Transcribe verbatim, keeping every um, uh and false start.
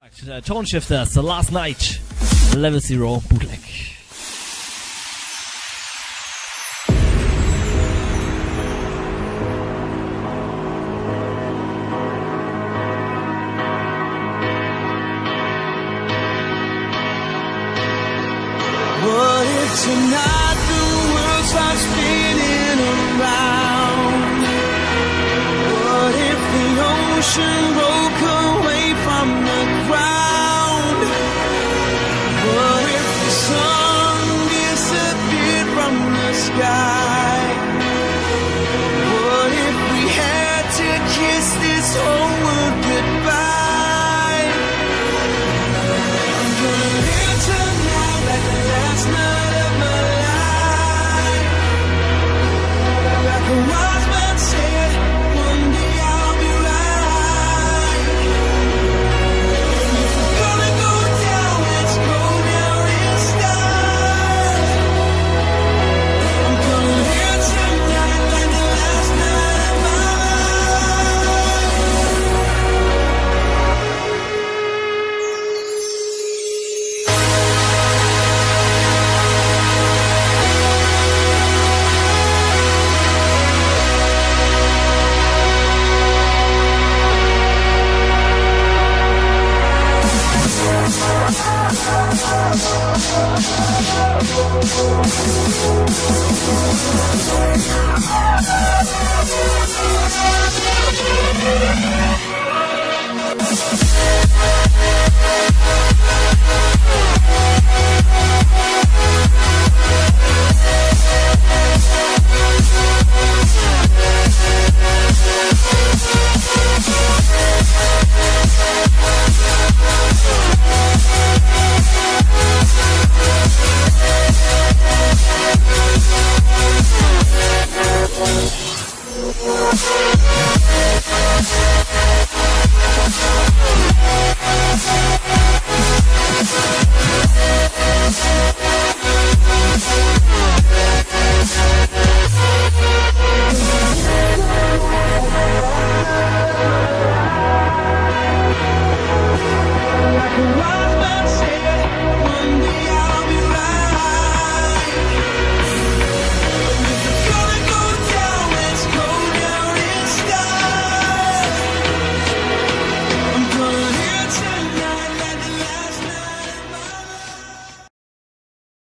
Uh, Tone Shifters, The Last Night, Level Zero Bootleg. What if tonight the world starts spinning around? What if the ocean broke away from the ground? What if the sun disappeared from the sky? What if we had to kiss this whole world goodbye? I'm gonna live tonight like the last night of my life. Like a wise man said, one day I'll be right. If we're gonna go down, let's go down in style. I'm gonna live tonight like the last night of my life.